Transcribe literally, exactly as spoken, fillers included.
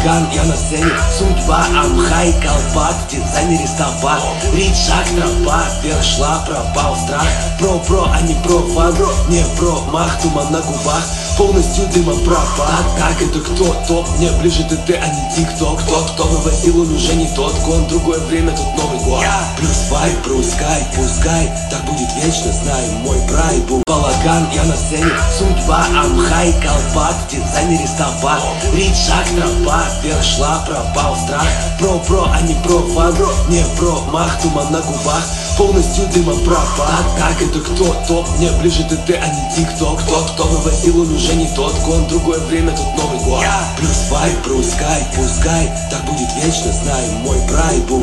Балаган, я на сцене, судьба, амхай, колпак, в дизайнере стопа. Речь, шаг, тропа, вверх шла, пропал страх. Про-про, а не про-фан, не про-мах, туман на губах, полностью дымом пропал. Так, это кто? Топ, мне ближе ТТ, а не ТикТок. Тот, кто вывозил, он уже не тот гон. Другое время, тут Новый год. Плюс вайб, пускай, пускай, так будет вечно, знай мой прайбу. Балаган, я на сцене, судьба, амхай, колпак, в дизайнере стопа. Речь, шаг, тропа, вверх шла, пропал страх. Про-про, а не про-фан, не про-мах, туман на губах, полностью дымом пропал. Так, это кто? Топ, мне ближе ТТ, а не ТикТок. Тот, кто вывозил, он уже не тот гон. Другое время, тут Новый год. Плюс вайб, пускай, пускай, так будет вечно, знай мой прайбу.